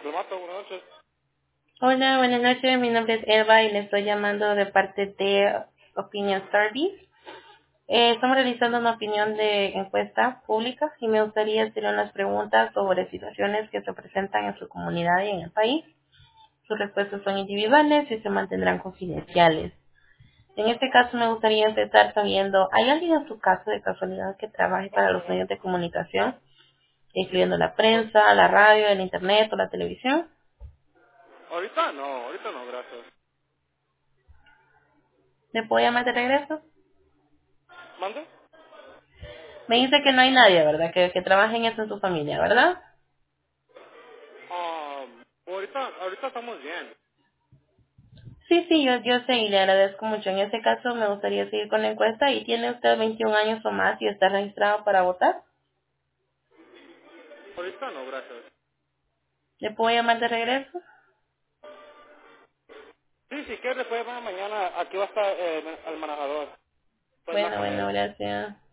Diplomato, buenas noches. Hola, buenas noches. Mi nombre es Eva y le estoy llamando de parte de Opinion Service. Estamos realizando una opinión de encuesta pública y me gustaría hacer unas preguntas sobre situaciones que se presentan en su comunidad y en el país. Sus respuestas son individuales y se mantendrán confidenciales. En este caso me gustaría empezar sabiendo, ¿hay alguien en su caso de casualidad que trabaje para los medios de comunicación, incluyendo la Ahor- prensa, la radio, el internet o la televisión? ahorita no, gracias. ¿Le puedo llamar de regreso? ¿Mande? Me dice que no hay nadie, ¿verdad? Que trabaje en eso en su familia, ¿verdad? Ahorita estamos bien. Sí, yo sé y le agradezco mucho. En ese caso me gustaría seguir con la encuesta. ¿Y tiene usted 21 años o más y está registrado para votar? Ahorita no, gracias. ¿Le puedo llamar de regreso? Sí, si quieres, puede llamar mañana. Aquí va a estar el manejador. Puede hablar con Bueno, él. gracias.